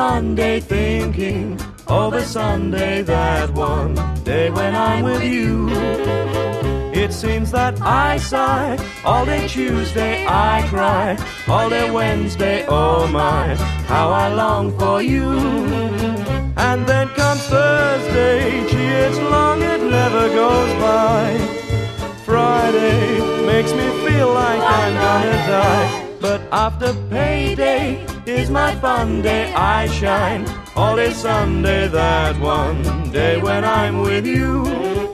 Monday thinking over Sunday, that one day when I'm with you. It seems that I sigh all day Tuesday, I cry all day Wednesday, oh my, how I long for you. And then comes Thursday, gee, it's long, it never goes by. Friday makes me feel like I'm gonna die. But after payday is my fun day, I shine all day Sunday, that one day when I'm with you.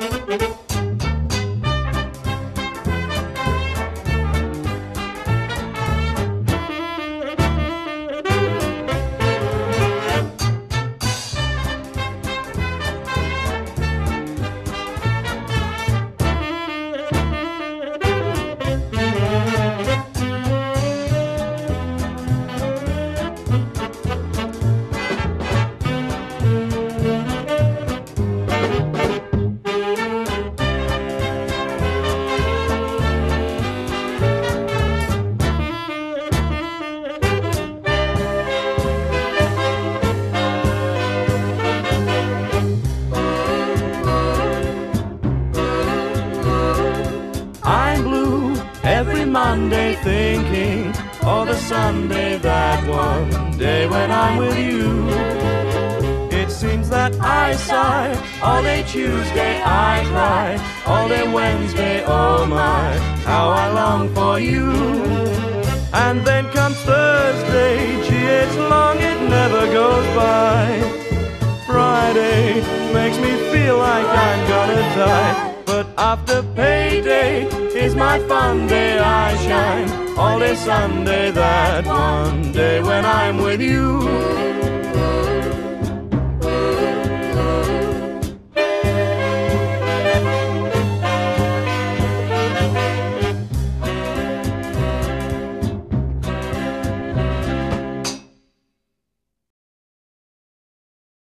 Every Monday thinking of the Sunday, that one day when I'm with you. It seems that I sigh all day Tuesday, I cry all day Wednesday, oh my, how I long for you. And then comes Thursday, gee, it's long, it never goes by. Friday makes me feel like I'm gonna die. But after payday is my fun day, I shine all day Sunday, that one day when I'm with you.